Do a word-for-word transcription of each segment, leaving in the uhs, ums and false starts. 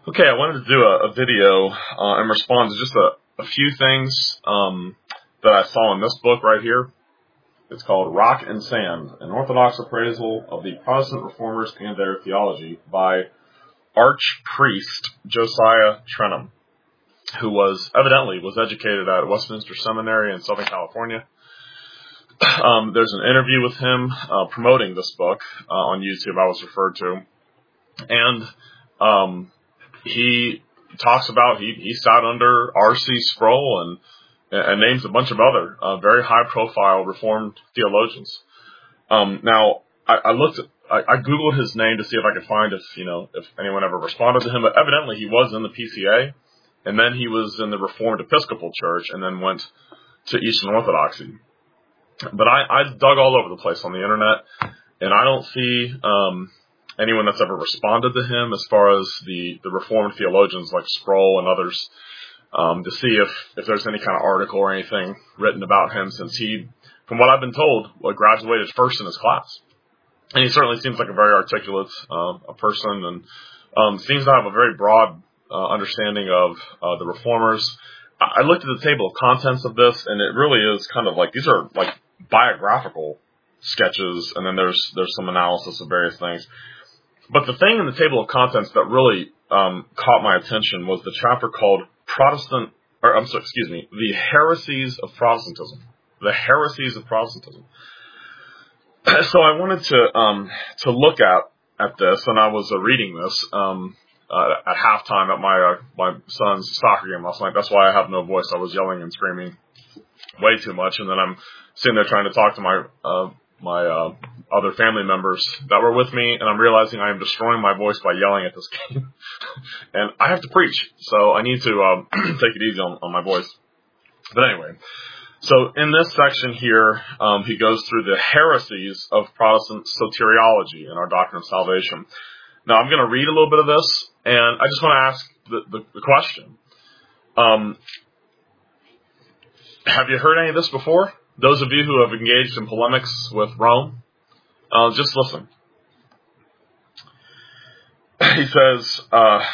Okay, I wanted to do a, a video uh, and respond to just a, a few things um, that I saw in this book right here. It's called Rock and Sand, an Orthodox Appraisal of the Protestant Reformers and Their Theology by Archpriest Josiah Trenum, who was evidently was educated at Westminster Seminary in Southern California. Um, there's an interview with him uh, promoting this book uh, on YouTube I was referred to. And um, he talks about, he, he sat under R C Sproul and, and names a bunch of other uh, very high-profile Reformed theologians. Um, now, I, I looked at, I, I Googled his name to see if I could find if, you know, if anyone ever responded to him, but evidently he was in the P C A, and then he was in the Reformed Episcopal Church, and then went to Eastern Orthodoxy. But I, I dug all over the place on the internet, and I don't see um, anyone that's ever responded to him as far as the, the Reformed theologians like Sproul and others um, to see if, if there's any kind of article or anything written about him, since he, from what I've been told, well, graduated first in his class. And he certainly seems like a very articulate uh, a person, and um, seems to have a very broad uh, understanding of uh, the Reformers. I, I looked at the table of contents of this, and it really is kind of like, these are like biographical sketches, and then there's there's some analysis of various things. But the thing in the table of contents that really um, caught my attention was the chapter called Protestant, or I'm sorry, excuse me, the heresies of Protestantism. The heresies of Protestantism. So I wanted to um, to look at at this, and I was uh, reading this um, uh, at halftime at my uh, my son's soccer game last night. That's why I have no voice. I was yelling and screaming way too much, and then I'm sitting there trying to talk to my uh, my uh, other family members that were with me, and I'm realizing I am destroying my voice by yelling at this game. And I have to preach, so I need to um, take it easy on, on my voice. But anyway, so in this section here, um, he goes through the heresies of Protestant soteriology and our doctrine of salvation. Now, I'm going to read a little bit of this, and I just want to ask the, the, the question. Um, have you heard any of this before? Those of you who have engaged in polemics with Rome, uh, just listen. He says, uh,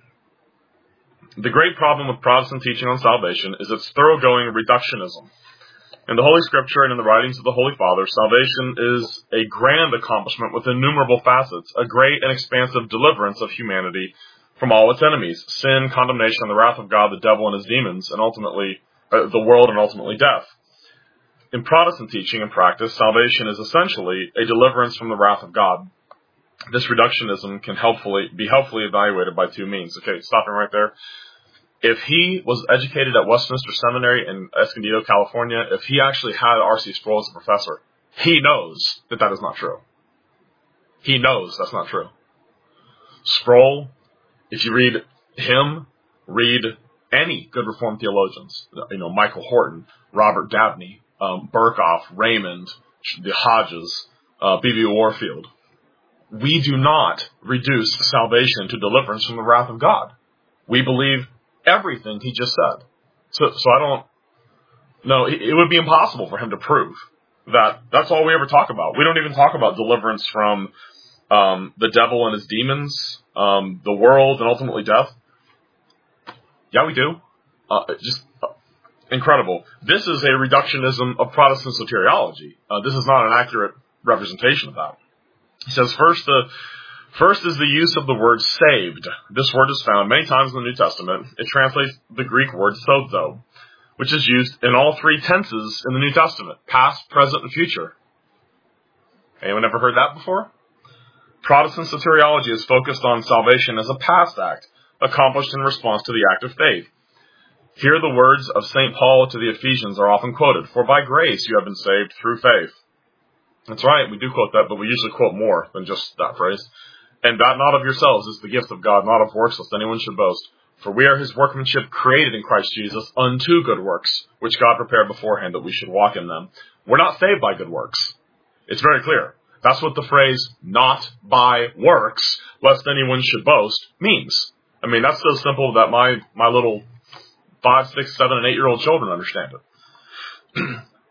the great problem with Protestant teaching on salvation is its thoroughgoing reductionism. In the Holy Scripture and in the writings of the Holy Father, salvation is a grand accomplishment with innumerable facets, a great and expansive deliverance of humanity from all its enemies, sin, condemnation, the wrath of God, the devil and his demons, and ultimately uh, the world and ultimately death. In Protestant teaching and practice, salvation is essentially a deliverance from the wrath of God. This reductionism can helpfully be helpfully evaluated by two means. Okay, stopping right there. If he was educated at Westminster Seminary in Escondido, California, if he actually had R C Sproul as a professor, he knows that that is not true. He knows that's not true. Sproul, if you read him, read any good Reformed theologians, you know, Michael Horton, Robert Dabney, um, Burkhoff, Raymond, the Hodges, uh, B B Warfield. We do not reduce salvation to deliverance from the wrath of God. We believe everything he just said. So, so I don't, no, it, it would be impossible for him to prove that that's all we ever talk about. We don't even talk about deliverance from um, the devil and his demons, um, the world, and ultimately death. Yeah, we do. Uh, just uh, incredible. This is a reductionism of Protestant soteriology. Uh, this is not an accurate representation of that. He says, first, the First is the use of the word saved. This word is found many times in the New Testament. It translates the Greek word sozo, which is used in all three tenses in the New Testament, past, present, and future. Anyone ever heard that before? Protestant soteriology is focused on salvation as a past act, accomplished in response to the act of faith. Here the words of Saint Paul to the Ephesians are often quoted, for by grace you have been saved through faith. That's right, we do quote that, but we usually quote more than just that phrase. And that not of yourselves is the gift of God, not of works, lest anyone should boast. For we are his workmanship, created in Christ Jesus, unto good works, which God prepared beforehand that we should walk in them. We're not saved by good works. It's very clear. That's what the phrase, not by works, lest anyone should boast, means. I mean, that's so simple that my, my little five, six, seven, and eight-year-old children understand it.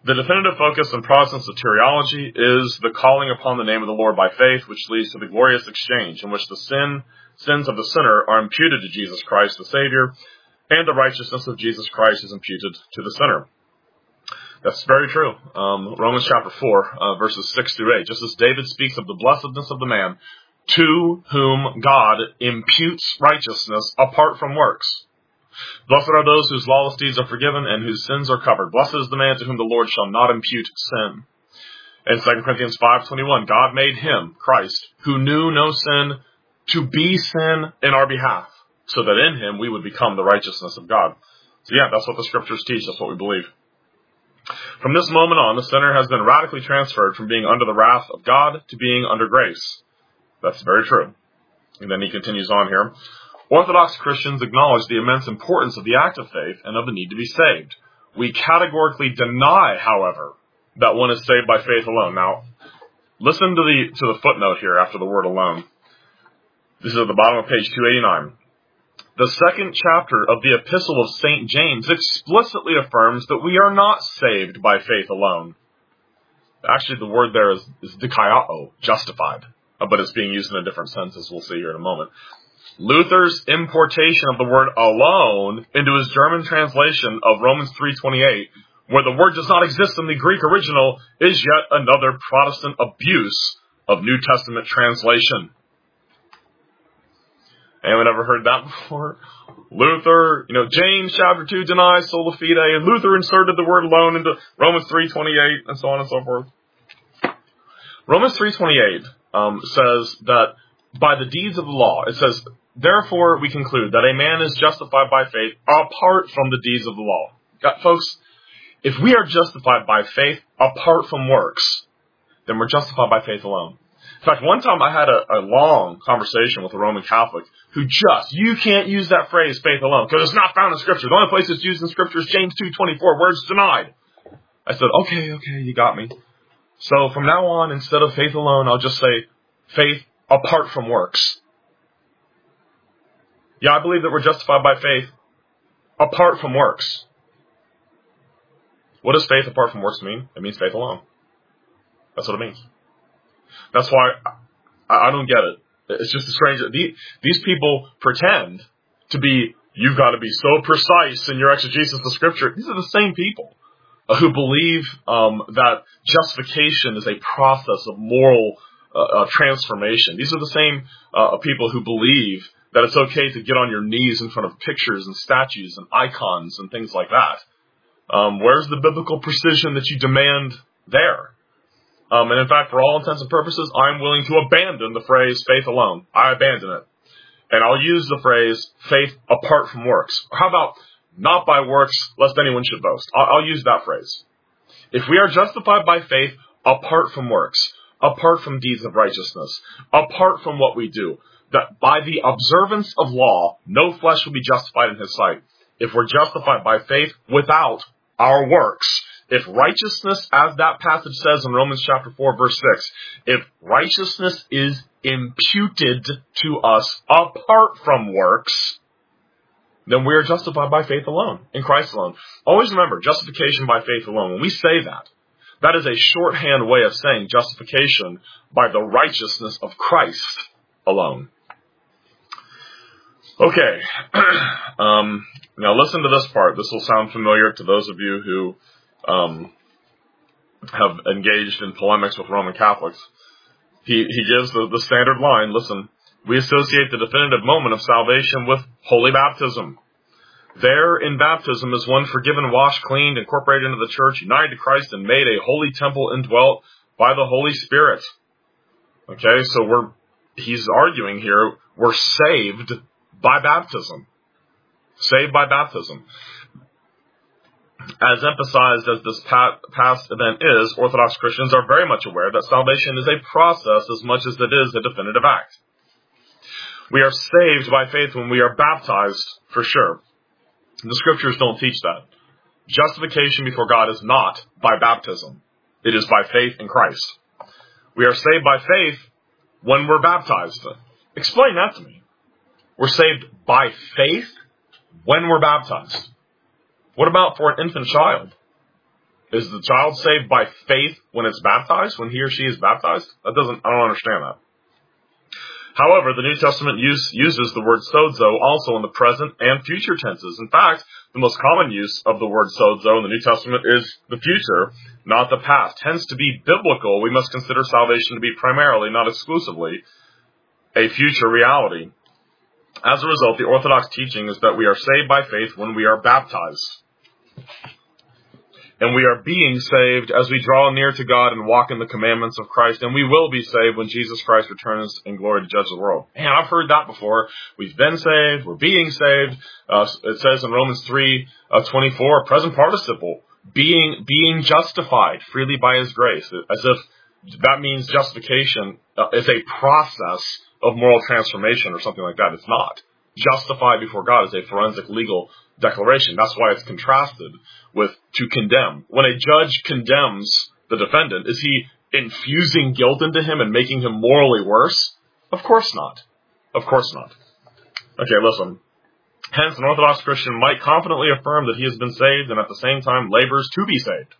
The definitive focus in Protestant soteriology is the calling upon the name of the Lord by faith, which leads to the glorious exchange in which the sin, sins of the sinner are imputed to Jesus Christ the Savior, and the righteousness of Jesus Christ is imputed to the sinner. That's very true. Um, Romans chapter four, uh, verses six through eight. Just as David speaks of the blessedness of the man to whom God imputes righteousness apart from works. Blessed are those whose lawless deeds are forgiven and whose sins are covered. Blessed is the man to whom the Lord shall not impute sin. In Second Corinthians five twenty-one, God made him, Christ, who knew no sin, to be sin in our behalf, so that in him we would become the righteousness of God. So yeah, that's what the scriptures teach. That's what we believe. From this moment on, the sinner has been radically transferred from being under the wrath of God to being under grace. That's very true. And then he continues on here. Orthodox Christians acknowledge the immense importance of the act of faith and of the need to be saved. We categorically deny, however, that one is saved by faith alone. Now, listen to the to the footnote here after the word alone. This is at the bottom of page two eighty-nine. The second chapter of the Epistle of Saint James explicitly affirms that we are not saved by faith alone. Actually, the word there is, is dikaiao, justified, but it's being used in a different sense, as we'll see here in a moment. Luther's importation of the word alone into his German translation of Romans three twenty-eight, where the word does not exist in the Greek original, is yet another Protestant abuse of New Testament translation. Anyone ever heard that before? Luther, you know, James chapter two denies sola fide, and Luther inserted the word alone into Romans three twenty-eight, and so on and so forth. Romans three twenty-eight um, says that by the deeds of the law, it says, therefore we conclude that a man is justified by faith apart from the deeds of the law. Got, folks, if we are justified by faith apart from works, then we're justified by faith alone. In fact, one time I had a, a long conversation with a Roman Catholic who just, you can't use that phrase, faith alone, because it's not found in Scripture. The only place it's used in Scripture is James two twenty-four, where it's denied. I said, okay, okay, you got me. So from now on, instead of faith alone, I'll just say faith apart from works. Yeah, I believe that we're justified by faith apart from works. What does faith apart from works mean? It means faith alone. That's what it means. That's why I, I don't get it. It's just a strange... These people pretend to be, you've got to be so precise in your exegesis of Scripture. These are the same people uh, who believe um, that justification is a process of moral uh, uh, transformation. These are the same uh, people who believe that it's okay to get on your knees in front of pictures and statues and icons and things like that. Um, where's the biblical precision that you demand there? Um, and in fact, for all intents and purposes, I'm willing to abandon the phrase faith alone. I abandon it. And I'll use the phrase faith apart from works. Or how about not by works, lest anyone should boast? I'll, I'll use that phrase. If we are justified by faith apart from works, apart from deeds of righteousness, apart from what we do, that by the observance of law, no flesh will be justified in his sight. If we're justified by faith without our works, if righteousness, as that passage says in Romans chapter four, verse six, if righteousness is imputed to us apart from works, then we are justified by faith alone, in Christ alone. Always remember, justification by faith alone. When we say that, that is a shorthand way of saying justification by the righteousness of Christ alone. Okay, um, now listen to this part. This will sound familiar to those of you who um, have engaged in polemics with Roman Catholics. He, he gives the, the standard line, listen, we associate the definitive moment of salvation with holy baptism. There in baptism is one forgiven, washed, cleaned, incorporated into the church, united to Christ, and made a holy temple indwelt by the Holy Spirit. Okay, so we're, he's arguing here, we're saved by baptism. Saved by baptism. As emphasized as this past event is, Orthodox Christians are very much aware that salvation is a process as much as it is a definitive act. We are saved by faith when we are baptized, for sure. The Scriptures don't teach that. Justification before God is not by baptism. It is by faith in Christ. We are saved by faith when we're baptized. Explain that to me. We're saved by faith when we're baptized. What about for an infant child? Is the child saved by faith when it's baptized, when he or she is baptized? That doesn't, I don't understand that. However, the New Testament use, uses the word sozo also in the present and future tenses. In fact, the most common use of the word sozo in the New Testament is the future, not the past. Hence, to be biblical, we must consider salvation to be primarily, not exclusively, a future reality. As a result, the Orthodox teaching is that we are saved by faith when we are baptized. And we are being saved as we draw near to God and walk in the commandments of Christ. And we will be saved when Jesus Christ returns in glory to judge the world. Man, I've heard that before. We've been saved. We're being saved. Uh, it says in Romans three twenty-four, present participle, being being justified freely by His grace. As if that means justification uh, is a process of moral transformation or something like that. It's not. Justified before God is a forensic legal declaration. That's why it's contrasted with to condemn. When a judge condemns the defendant, is he infusing guilt into him and making him morally worse? Of course not. Of course not. Okay, listen. Hence, an Orthodox Christian might confidently affirm that he has been saved and at the same time labors to be saved.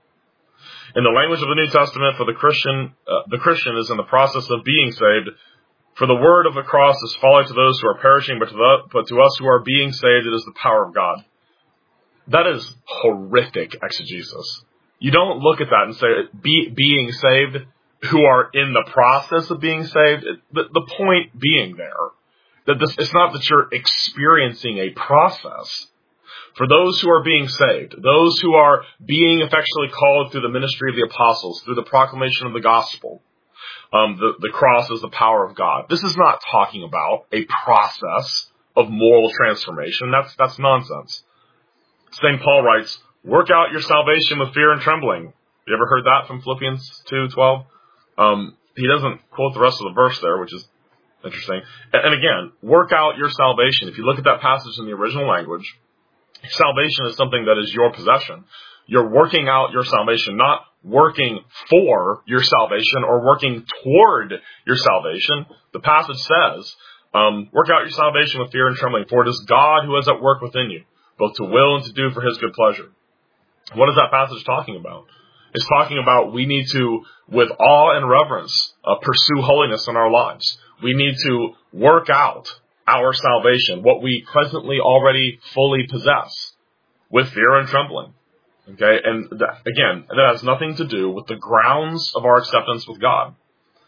In the language of the New Testament, for the Christian, uh, the Christian is in the process of being saved. For the word of the cross is folly to those who are perishing, but to, the, but to us who are being saved, it is the power of God. That is horrific exegesis. You don't look at that and say, be, being saved, who are in the process of being saved. The, the point being there, that this, it's not that you're experiencing a process. For those who are being saved, those who are being effectually called through the ministry of the apostles, through the proclamation of the gospel, Um, the, the cross is the power of God. This is not talking about a process of moral transformation. That's, that's nonsense. Saint Paul writes, work out your salvation with fear and trembling. You ever heard that from Philippians two twelve? Um, he doesn't quote the rest of the verse there, which is interesting. And, and again, work out your salvation. If you look at that passage in the original language, salvation is something that is your possession. You're working out your salvation, not working for your salvation or working toward your salvation. The passage says, um, work out your salvation with fear and trembling, for it is God who is at work within you, both to will and to do for His good pleasure. What is that passage talking about? It's talking about we need to, with awe and reverence, uh, pursue holiness in our lives. We need to work out our salvation, what we presently already fully possess, with fear and trembling. Okay, and that, again, that has nothing to do with the grounds of our acceptance with God.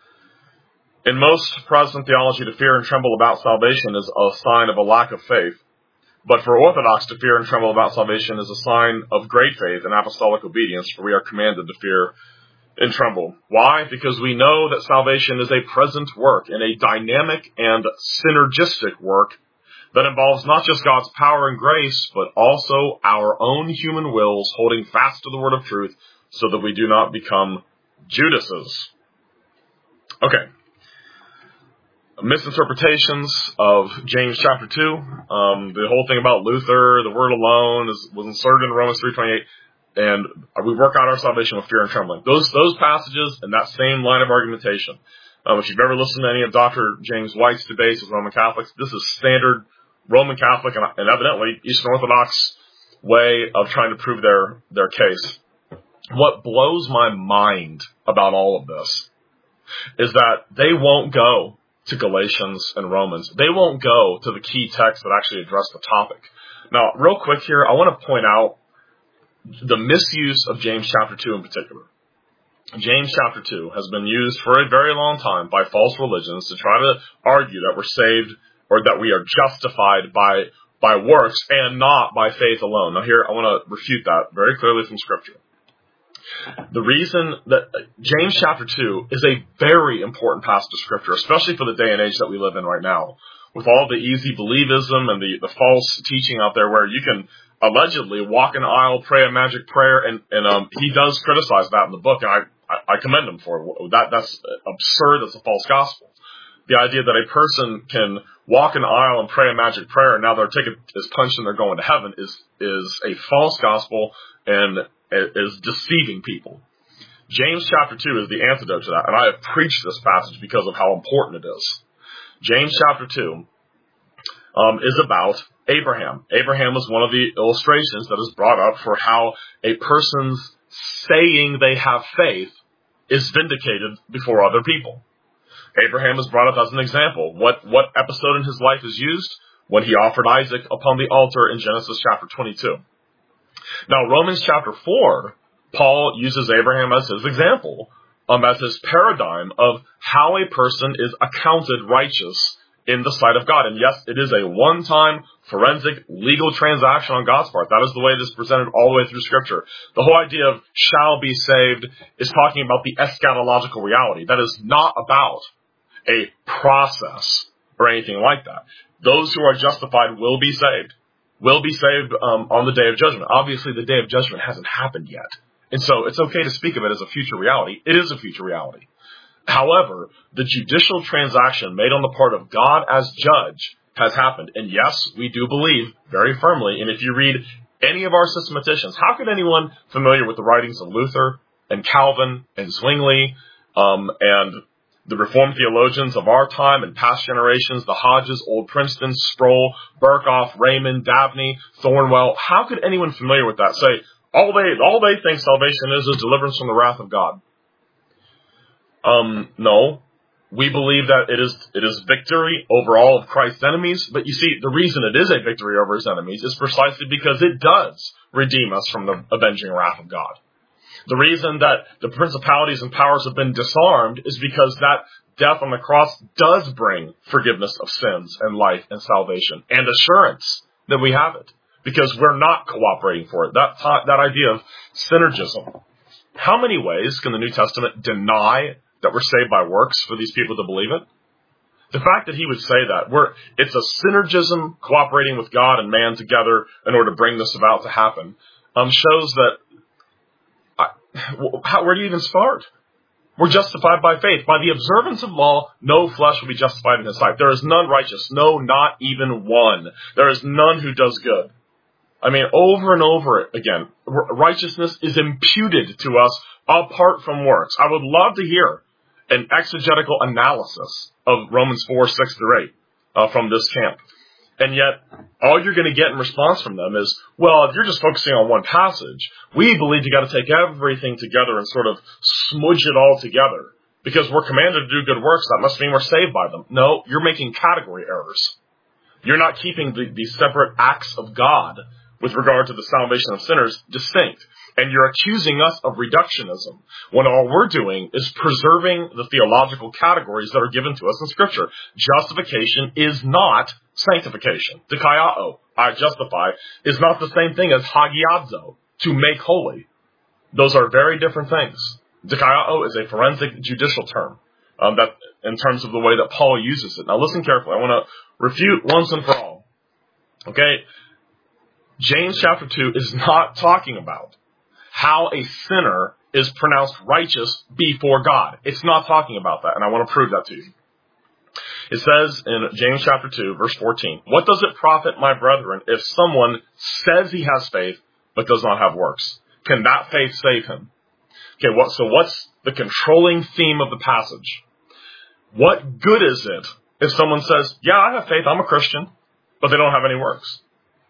In most Protestant theology, to fear and tremble about salvation is a sign of a lack of faith. But for Orthodox, to fear and tremble about salvation is a sign of great faith and apostolic obedience, for we are commanded to fear and tremble. Why? Because we know that salvation is a present work and a dynamic and synergistic work that involves not just God's power and grace, but also our own human wills holding fast to the word of truth so that we do not become Judases. Okay. Misinterpretations of James chapter two. Um, the whole thing about Luther, the word alone, is, was inserted in Romans three twenty-eight, and we work out our salvation with fear and trembling. Those those passages and that same line of argumentation. Um, if you've ever listened to any of Doctor James White's debates with Roman Catholics, this is standard Roman Catholic and, and evidently Eastern Orthodox way of trying to prove their, their case. What blows my mind about all of this is that they won't go to Galatians and Romans. They won't go to the key texts that actually address the topic. Now, real quick here, I want to point out the misuse of James chapter two in particular. James chapter two has been used for a very long time by false religions to try to argue that we're saved or that we are justified by by works and not by faith alone. Now here, I want to refute that very clearly from Scripture. The reason that James chapter two is a very important passage of Scripture, especially for the day and age that we live in right now, with all the easy believism and the, the false teaching out there where you can allegedly walk an aisle, pray a magic prayer, and, and um, he does criticize that in the book, and I, I, I commend him for it. That, that's absurd. That's a false gospel. The idea that a person can walk an aisle and pray a magic prayer and now their ticket is punched and they're going to heaven is is a false gospel and is deceiving people. James chapter two is the antidote to that, and I have preached this passage because of how important it is. James chapter two um, is about Abraham. Abraham is one of the illustrations that is brought up for how a person's saying they have faith is vindicated before other people. Abraham is brought up as an example. What, what episode in his life is used? When he offered Isaac upon the altar in Genesis chapter twenty-two. Now, Romans chapter four, Paul uses Abraham as his example, um, as his paradigm of how a person is accounted righteous in the sight of God. And yes, it is a one-time forensic legal transaction on God's part. That is the way it is presented all the way through Scripture. The whole idea of shall be saved is talking about the eschatological reality. That is not about a process or anything like that. Those who are justified will be saved. Will be saved um, on the day of judgment. Obviously, the day of judgment hasn't happened yet. And so it's okay to speak of it as a future reality. It is a future reality. However, the judicial transaction made on the part of God as judge has happened. And yes, we do believe very firmly, and if you read any of our systematicians, how could anyone familiar with the writings of Luther and Calvin and Zwingli um, and the Reformed theologians of our time and past generations, the Hodges, Old Princeton, Sproul, Berkhoff, Raymond, Dabney, Thornwell, how could anyone familiar with that say, all they, all they think salvation is is deliverance from the wrath of God? Um, no. We believe that it is, it is victory over all of Christ's enemies, but you see, the reason it is a victory over his enemies is precisely because it does redeem us from the avenging wrath of God. The reason that the principalities and powers have been disarmed is because that death on the cross does bring forgiveness of sins and life and salvation and assurance that we have it because we're not cooperating for it. That, that idea of synergism. How many ways can the New Testament deny that we're saved by works for these people to believe it? The fact that he would say that, we're, it's a synergism cooperating with God and man together in order to bring this about to happen, um, shows that How, where do you even start? We're justified by faith. By the observance of law, no flesh will be justified in his sight. There is none righteous. No, not even one. There is none who does good. I mean, over and over again, righteousness is imputed to us apart from works. I would love to hear an exegetical analysis of Romans four, six through eight uh, from this camp. And yet, all you're going to get in response from them is, well, if you're just focusing on one passage, we believe you got to take everything together and sort of smudge it all together. Because we're commanded to do good works, that must mean we're saved by them. No, you're making category errors. You're not keeping the, the separate acts of God with regard to the salvation of sinners distinct. And you're accusing us of reductionism when all we're doing is preserving the theological categories that are given to us in Scripture. Justification is not sanctification. Dikaiao, I justify, is not the same thing as hagiadzo, to make holy. Those are very different things. Dikaiao is a forensic judicial term um, that, in terms of the way that Paul uses it. Now listen carefully. I want to refute once and for all. Okay? James chapter two is not talking about how a sinner is pronounced righteous before God. It's not talking about that, and I want to prove that to you. It says in James chapter two, verse fourteen, "What does it profit, my brethren, if someone says he has faith but does not have works? Can that faith save him?" Okay, what, so what's the controlling theme of the passage? What good is it if someone says, yeah, I have faith, I'm a Christian, but they don't have any works?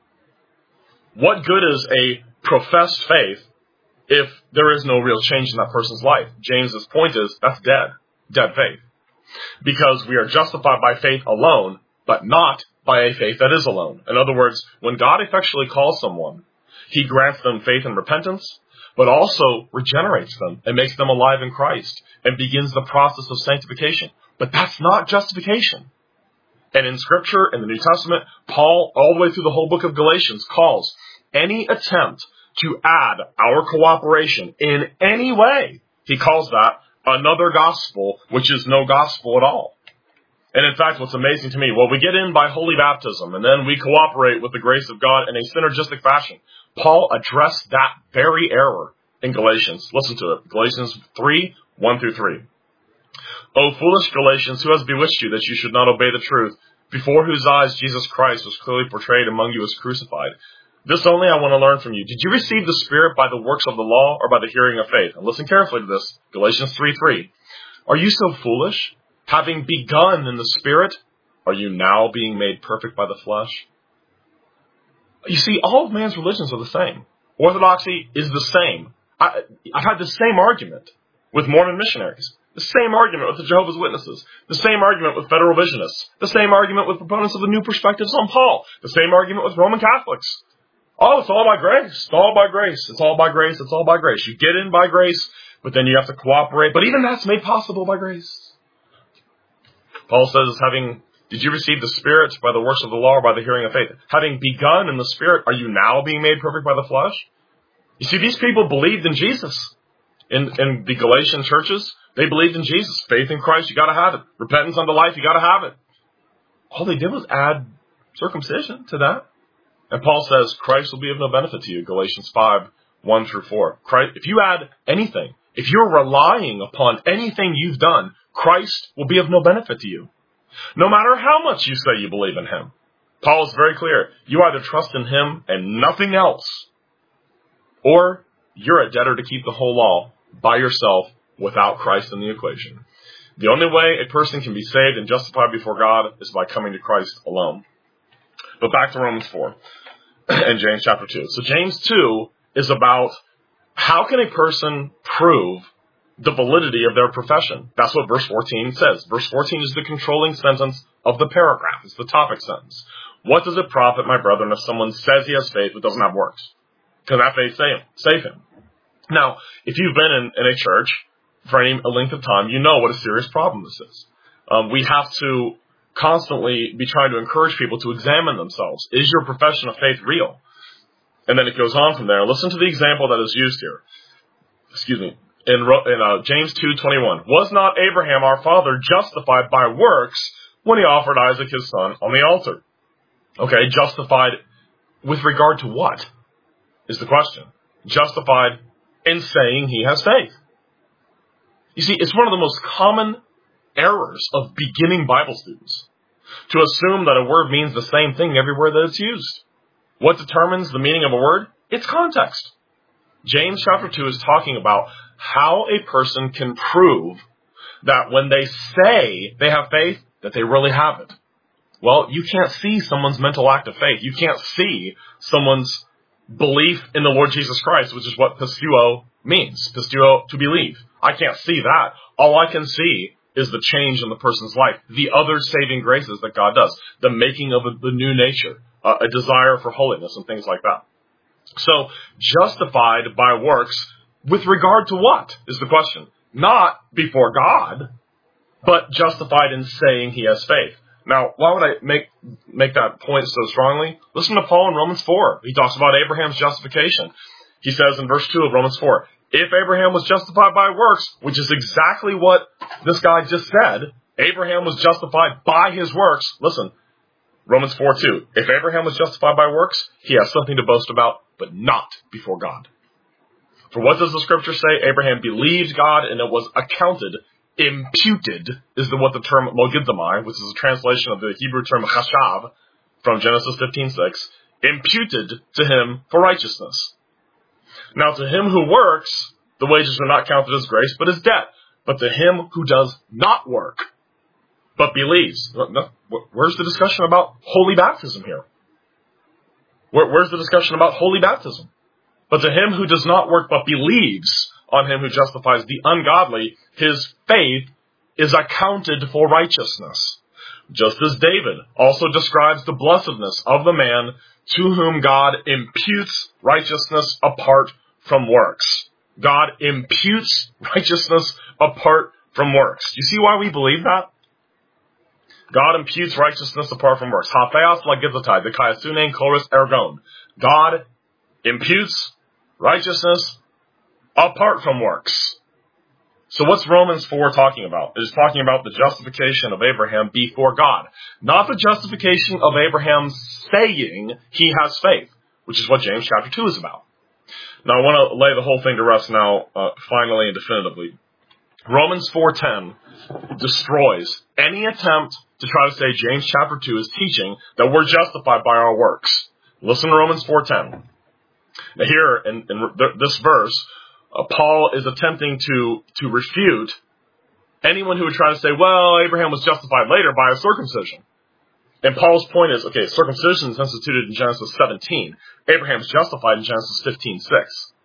What good is a professed faith if there is no real change in that person's life? James's point is, that's dead. Dead faith. Because we are justified by faith alone, but not by a faith that is alone. In other words, when God effectually calls someone, he grants them faith and repentance, but also regenerates them and makes them alive in Christ and begins the process of sanctification. But that's not justification. And in Scripture, in the New Testament, Paul, all the way through the whole book of Galatians, calls any attempt to add our cooperation in any way, he calls that another gospel, which is no gospel at all. And in fact, what's amazing to me, well, we get in by holy baptism, and then we cooperate with the grace of God in a synergistic fashion. Paul addressed that very error in Galatians. Listen to it. Galatians three, one through three. "O foolish Galatians, who has bewitched you that you should not obey the truth, before whose eyes Jesus Christ was clearly portrayed among you as crucified? This only I want to learn from you. Did you receive the Spirit by the works of the law or by the hearing of faith?" And listen carefully to this. Galatians three, three. "Are you so foolish? Having begun in the Spirit, are you now being made perfect by the flesh?" You see, all of man's religions are the same. Orthodoxy is the same. I, I've had the same argument with Mormon missionaries, the same argument with the Jehovah's Witnesses, the same argument with federal visionists, the same argument with proponents of the New Perspectives on Paul, the same argument with Roman Catholics. Oh, it's all by grace. It's all by grace. It's all by grace. It's all by grace. You get in by grace, but then you have to cooperate. But even that's made possible by grace. Paul says, having, did you receive the Spirit by the works of the law or by the hearing of faith? Having begun in the Spirit, are you now being made perfect by the flesh? You see, these people believed in Jesus. In, in the Galatian churches, they believed in Jesus. Faith in Christ, you gotta have it. Repentance unto life, you gotta have it. All they did was add circumcision to that. And Paul says, Christ will be of no benefit to you, Galatians five, one through four. Christ, if you add anything, if you're relying upon anything you've done, Christ will be of no benefit to you. No matter how much you say you believe in Him. Paul is very clear. You either trust in Him and nothing else, or you're a debtor to keep the whole law by yourself without Christ in the equation. The only way a person can be saved and justified before God is by coming to Christ alone. But back to Romans four and James chapter two. So James two is about how can a person prove the validity of their profession. That's what verse fourteen says. Verse fourteen is the controlling sentence of the paragraph. It's the topic sentence. What does it profit, my brethren, if someone says he has faith but doesn't have works? Can that faith save him? Save him? Now, if you've been in, in a church for any a length of time, you know what a serious problem this is. Um, we have to constantly be trying to encourage people to examine themselves. Is your profession of faith real? And then it goes on from there. Listen to the example that is used here. Excuse me. In, in uh, James two twenty-one. Was not Abraham our father justified by works when he offered Isaac his son on the altar? Okay, justified with regard to what is the question? Justified in saying he has faith. You see, it's one of the most common errors of beginning Bible students to assume that a word means the same thing everywhere that it's used. What determines the meaning of a word? It's context. James chapter two is talking about how a person can prove that when they say they have faith, that they really have it. Well, you can't see someone's mental act of faith. You can't see someone's belief in the Lord Jesus Christ, which is what pisteuo means. Pisteuo, to believe. I can't see that. All I can see is the change in the person's life, the other saving graces that God does, the making of a, the new nature, uh, a desire for holiness and things like that. So, justified by works with regard to what is the question? Not before God, but justified in saying he has faith. Now, why would I make make that point so strongly? Listen to Paul in Romans four. He talks about Abraham's justification. He says in verse two of Romans four, if Abraham was justified by works, which is exactly what this guy just said, Abraham was justified by his works. Listen, Romans four two. If Abraham was justified by works, he has something to boast about, but not before God. For what does the scripture say? Abraham believed God and it was accounted, imputed, is the, what the term logizomai, which is a translation of the Hebrew term chashav from Genesis fifteen six, imputed to him for righteousness. Now to him who works, the wages are not counted as grace, but as debt. But to him who does not work, but believes. Where's the discussion about holy baptism here? Where, where's the discussion about holy baptism? But to him who does not work, but believes on him who justifies the ungodly, his faith is accounted for righteousness. Just as David also describes the blessedness of the man to whom God imputes righteousness apart from works. God imputes righteousness apart from works. Do you see why we believe that? God imputes righteousness apart from works. Hatheos lagizotai, the kaiasunein chloris ergon. God imputes righteousness apart from works. So what's Romans four talking about? It is talking about the justification of Abraham before God. Not the justification of Abraham saying he has faith, which is what James chapter two is about. Now I want to lay the whole thing to rest now, uh, finally and definitively. Romans four ten destroys any attempt to try to say James chapter two is teaching that we're justified by our works. Listen to Romans four ten. Now here, in, in this verse, uh, Paul is attempting to, to refute anyone who would try to say, well, Abraham was justified later by a circumcision. And Paul's point is, okay, circumcision is instituted in Genesis seventeen. Abraham's justified in Genesis fifteen six.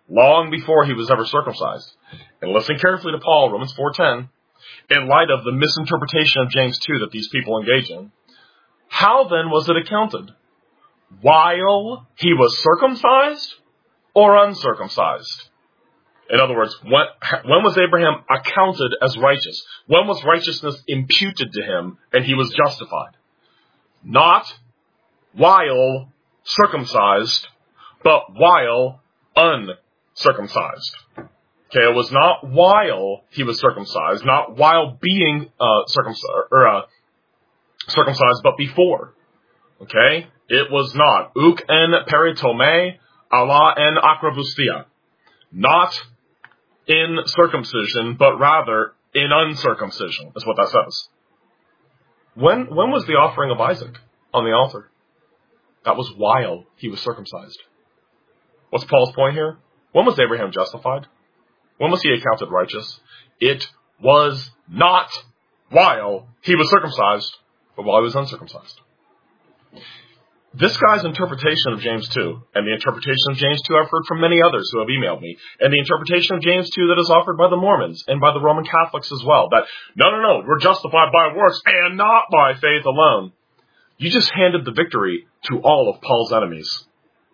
long before he was ever circumcised. And listen carefully to Paul, Romans four ten, in light of the misinterpretation of James two that these people engage in. How then was it accounted? While he was circumcised or uncircumcised? In other words, when, when was Abraham accounted as righteous? When was righteousness imputed to him and he was justified? Not while circumcised, but while uncircumcised. Okay, it was not while he was circumcised, not while being uh, circumcised, or uh, circumcised, but before. Okay, it was not uk en peritome, Allah en akrabustia. Not in circumcision, but rather in uncircumcision, is what that says. When when was the offering of Isaac on the altar? That was while he was circumcised. What's Paul's point here? When was Abraham justified? When was he accounted righteous? It was not while he was circumcised, but while he was uncircumcised. This guy's interpretation of James two, and the interpretation of James two I've heard from many others who have emailed me, and the interpretation of James two that is offered by the Mormons and by the Roman Catholics as well, that no, no, no, we're justified by works and not by faith alone. You just handed the victory to all of Paul's enemies.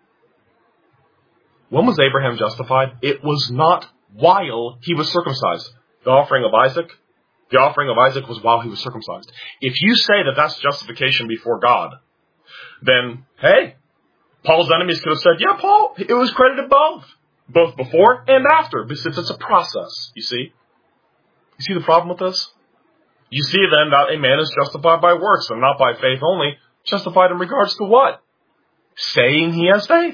When was Abraham justified? It was not while he was circumcised. The offering of Isaac, the offering of Isaac was while he was circumcised. If you say that that's justification before God, then, hey, Paul's enemies could have said, yeah, Paul, it was credited both. Both before and after, because it's a process, you see. You see the problem with this? You see then that a man is justified by works and not by faith only. Justified in regards to what? Saying he has faith.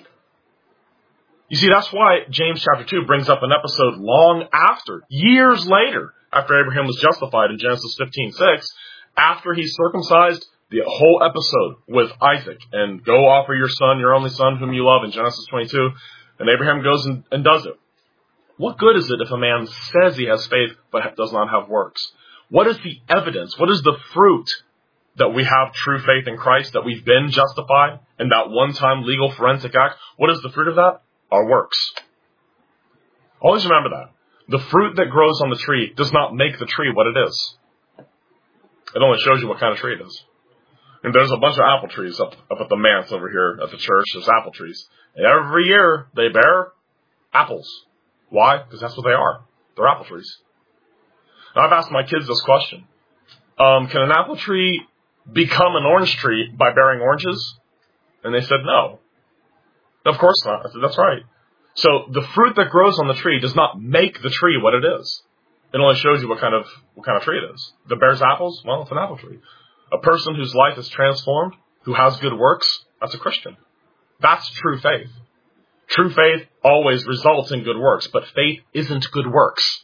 You see, that's why James chapter two brings up an episode long after, years later, after Abraham was justified in Genesis fifteen six, after he circumcised the whole episode with Isaac, and go offer your son, your only son, whom you love, in Genesis twenty-two, and Abraham goes and, and does it. What good is it if a man says he has faith, but does not have works? What is the evidence? What is the fruit that we have true faith in Christ, that we've been justified in that one-time legal forensic act? What is the fruit of that? Our works. Always remember that. The fruit that grows on the tree does not make the tree what it is. It only shows you what kind of tree it is. And there's a bunch of apple trees up, up at the manse over here at the church. There's apple trees. And every year they bear apples. Why? Because that's what they are. They're apple trees. Now, I've asked my kids this question. Um, can an apple tree become an orange tree by bearing oranges? And they said no. Of course not. I said, that's right. So the fruit that grows on the tree does not make the tree what it is. It only shows you what kind of what kind of tree it is. If it bears apples, well, it's an apple tree. A person whose life is transformed, who has good works, that's a Christian. That's true faith. True faith always results in good works, but faith isn't good works.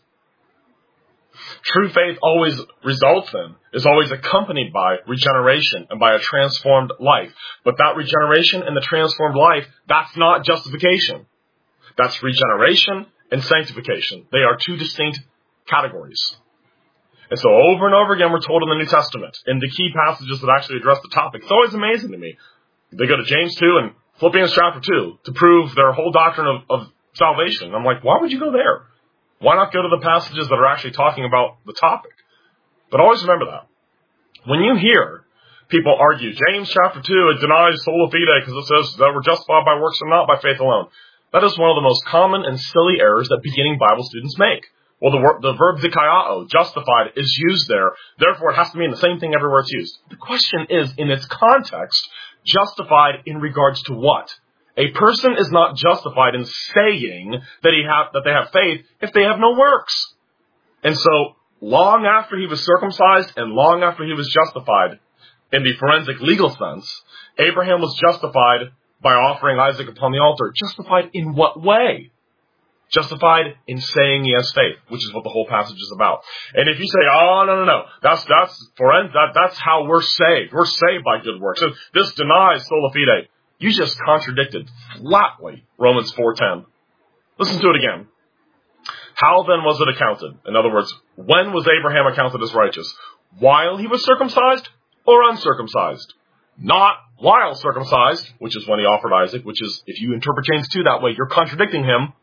True faith always results in, is always accompanied by regeneration and by a transformed life. But that regeneration and the transformed life, that's not justification. That's regeneration and sanctification. They are two distinct categories. And so over and over again, we're told in the New Testament, in the key passages that actually address the topic. It's always amazing to me. They go to James two and Philippians chapter two to prove their whole doctrine of, of salvation. I'm like, why would you go there? Why not go to the passages that are actually talking about the topic? But always remember that. When you hear people argue, James chapter two, it denies sola fide because it says that we're justified by works and not by faith alone. That is one of the most common and silly errors that beginning Bible students make. Well, the, word, the verb dikaiao, justified, is used there. Therefore, it has to mean the same thing everywhere it's used. The question is, in its context, justified in regards to what? A person is not justified in saying that he have, that they have faith if they have no works. And so, long after he was circumcised and long after he was justified, in the forensic legal sense, Abraham was justified by offering Isaac upon the altar. Justified in what way? Justified in saying he has faith, which is what the whole passage is about. And if you say, oh, no, no, no, that's, that's, forensic, that, that's how we're saved. We're saved by good works. So this denies sola fide. You just contradicted flatly Romans four ten. Listen to it again. How then was it accounted? In other words, when was Abraham accounted as righteous? While he was circumcised or uncircumcised? Not while circumcised, which is when he offered Isaac, which is, if you interpret James two that way, you're contradicting him.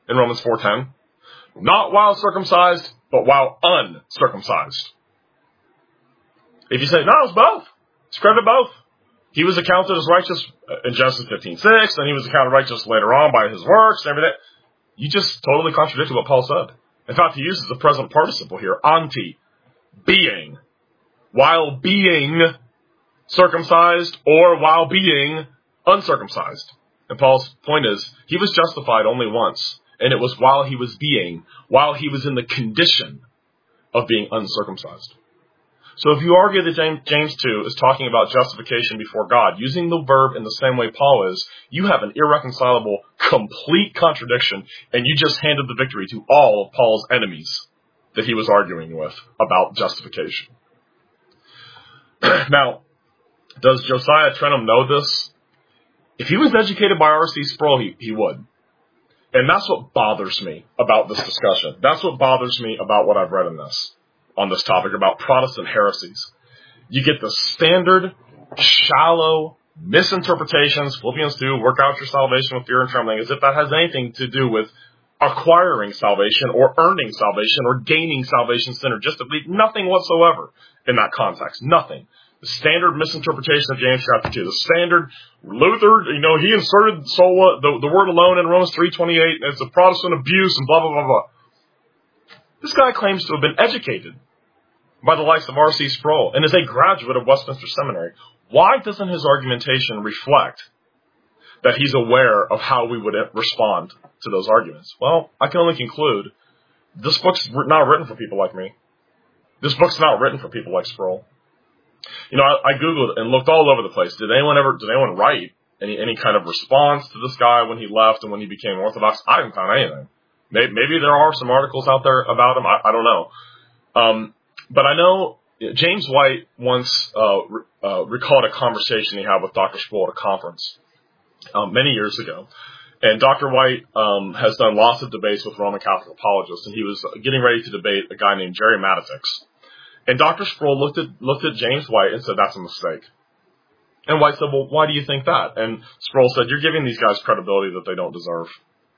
in Romans four ten? Not while circumcised, but while uncircumcised. If you say, no, it's both. It's credited both. He was accounted as righteous in Genesis fifteen six, then he was accounted righteous later on by his works and everything. You just totally contradicted what Paul said. In fact, he uses the present participle here, anti, being, while being circumcised or while being uncircumcised. And Paul's point is, he was justified only once, and it was while he was being, while he was in the condition of being uncircumcised. So if you argue that James two is talking about justification before God, using the verb in the same way Paul is, you have an irreconcilable, complete contradiction, and you just handed the victory to all of Paul's enemies that he was arguing with about justification. Now, does Josiah Trenholm know this? If he was educated by R C Sproul, he, he would. And that's what bothers me about this discussion. That's what bothers me about what I've read in this. On this topic about Protestant heresies. You get the standard, shallow misinterpretations, Philippians two, work out your salvation with fear and trembling, as if that has anything to do with acquiring salvation or earning salvation or gaining salvation synergistically. Nothing whatsoever in that context. Nothing. The standard misinterpretation of James chapter two. The standard Luther, you know, he inserted sola, the, the word alone in Romans three twenty-eight as a Protestant abuse and blah, blah, blah, blah. This guy claims to have been educated by the likes of R C Sproul and is a graduate of Westminster Seminary. Why doesn't his argumentation reflect that he's aware of how we would respond to those arguments? Well, I can only conclude this book's not written for people like me. This book's not written for people like Sproul. You know, I, I Googled and looked all over the place. Did anyone ever, did anyone write any, any kind of response to this guy when he left and when he became Orthodox? I didn't find anything. Maybe, maybe there are some articles out there about him. I, I don't know. Um, but I know James White once uh, re- uh, recalled a conversation he had with Doctor Sproul at a conference um, many years ago. And Doctor White um, has done lots of debates with Roman Catholic apologists, and he was getting ready to debate a guy named Jerry Matitix. And Doctor Sproul looked at looked at James White and said, "That's a mistake." And White said, "Well, why do you think that?" And Sproul said, "You're giving these guys credibility that they don't deserve."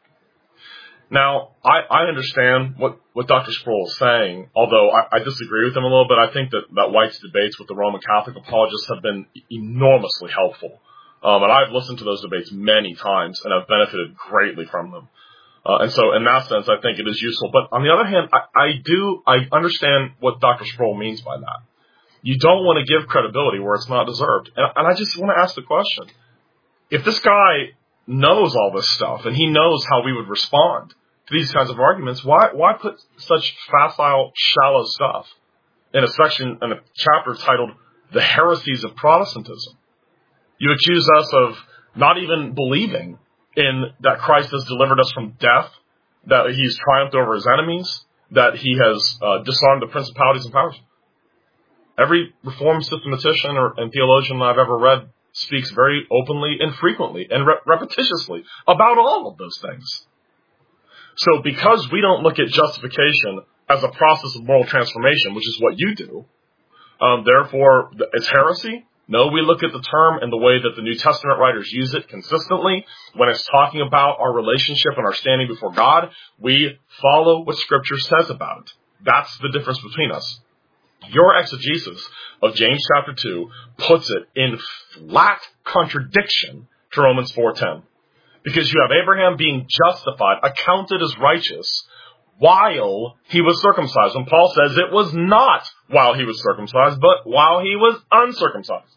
Now, I, I understand what, what Doctor Sproul is saying, although I, I disagree with him a little bit. I think that, that White's debates with the Roman Catholic apologists have been enormously helpful. Um, and I've listened to those debates many times and have benefited greatly from them. Uh, and so in that sense, I think it is useful. But on the other hand, I, I do, I understand what Doctor Sproul means by that. You don't want to give credibility where it's not deserved. And, and I just want to ask the question. If this guy knows all this stuff and he knows how we would respond to these kinds of arguments, why why put such facile, shallow stuff in a section, in a chapter titled The Heresies of Protestantism? You accuse us of not even believing in that Christ has delivered us from death, that he's triumphed over his enemies, that he has uh, disarmed the principalities and powers. Every Reformed systematician or, and theologian I've ever read speaks very openly and frequently and re- repetitiously about all of those things. So because we don't look at justification as a process of moral transformation, which is what you do, um, therefore it's heresy? No, we look at the term and the way that the New Testament writers use it consistently. When it's talking about our relationship and our standing before God, we follow what Scripture says about it. That's the difference between us. Your exegesis of James chapter two puts it in flat contradiction to Romans four ten. Because you have Abraham being justified, accounted as righteous, while he was circumcised. When Paul says it was not while he was circumcised, but while he was uncircumcised.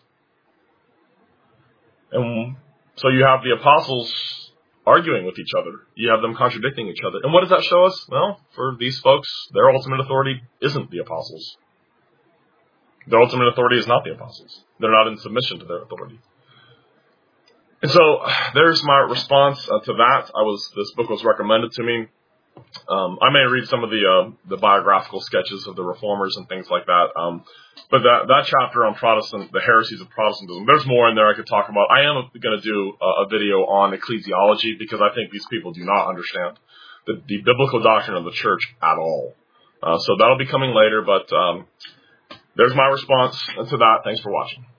And so you have the apostles arguing with each other. You have them contradicting each other. And what does that show us? Well, for these folks, their ultimate authority isn't the apostles. Their ultimate authority is not the apostles. They're not in submission to their authority. And so there's my response uh, to that. I was this book was recommended to me. Um, I may read some of the uh, the biographical sketches of the reformers and things like that. Um, but that that chapter on Protestant, the heresies of Protestantism, there's more in there I could talk about. I am going to do a, a video on ecclesiology because I think these people do not understand the, the biblical doctrine of the church at all. Uh, so that'll be coming later. But um, there's my response to that. Thanks for watching.